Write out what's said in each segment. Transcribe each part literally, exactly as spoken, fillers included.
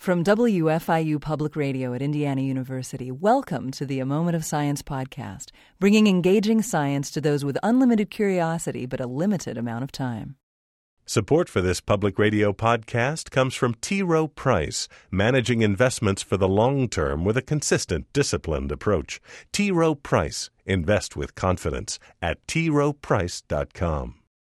From W F I U Public Radio at Indiana University, welcome to the A Moment of Science podcast, bringing engaging science to those with unlimited curiosity but a limited amount of time. Support for this public radio podcast comes from T. Rowe Price, managing investments for the long term with a consistent, disciplined approach. T. Rowe Price, invest with confidence at t rowe price dot com.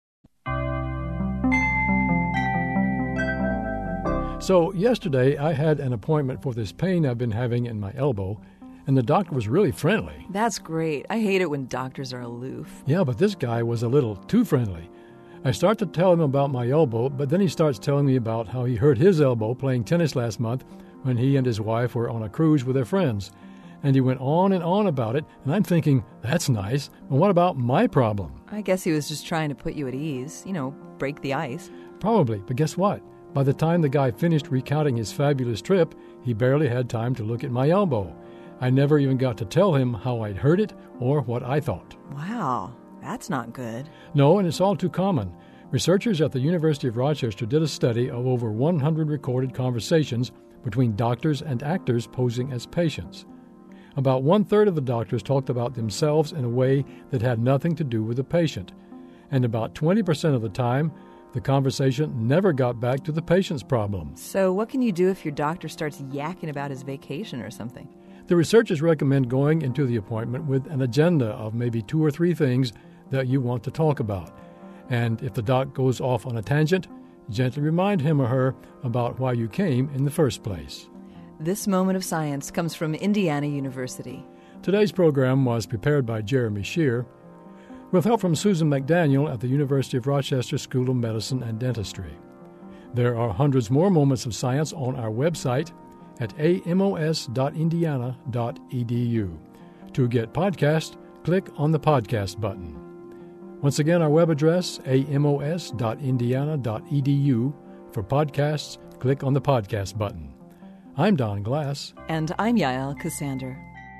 So yesterday I had an appointment for this pain I've been having in my elbow, and the doctor was really friendly. That's great. I hate it when doctors are aloof. Yeah, but this guy was a little too friendly. I start to tell him about my elbow, but then he starts telling me about how he hurt his elbow playing tennis last month when he and his wife were on a cruise with their friends. And he went on and on about it, and I'm thinking, that's nice, but what about my problem? I guess he was just trying to put you at ease, you know, break the ice. Probably, but guess what? By the time the guy finished recounting his fabulous trip, he barely had time to look at my elbow. I never even got to tell him how I'd hurt it or what I thought. Wow, that's not good. No, and it's all too common. Researchers at the University of Rochester did a study of over one hundred recorded conversations between doctors and actors posing as patients. About one-third of the doctors talked about themselves in a way that had nothing to do with the patient. And about twenty percent of the time, the conversation never got back to the patient's problem. So what can you do if your doctor starts yakking about his vacation or something? The researchers recommend going into the appointment with an agenda of maybe two or three things that you want to talk about. And if the doc goes off on a tangent, gently remind him or her about why you came in the first place. This Moment of Science comes from Indiana University. Today's program was prepared by Jeremy Shear, with help from Susan McDaniel at the University of Rochester School of Medicine and Dentistry. There are hundreds more moments of science on our website at a m o s dot indiana dot e d u. To get podcast, click on the podcast button. Once again, our web address, a m o s dot indiana dot e d u. For podcasts, click on the podcast button. I'm Don Glass. And I'm Yael Cassander.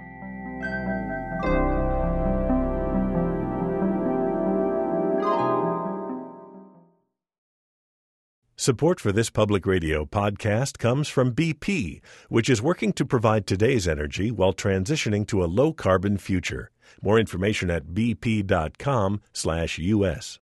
Support for this public radio podcast comes from B P, which is working to provide today's energy while transitioning to a low-carbon future. More information at b p dot com slash u s.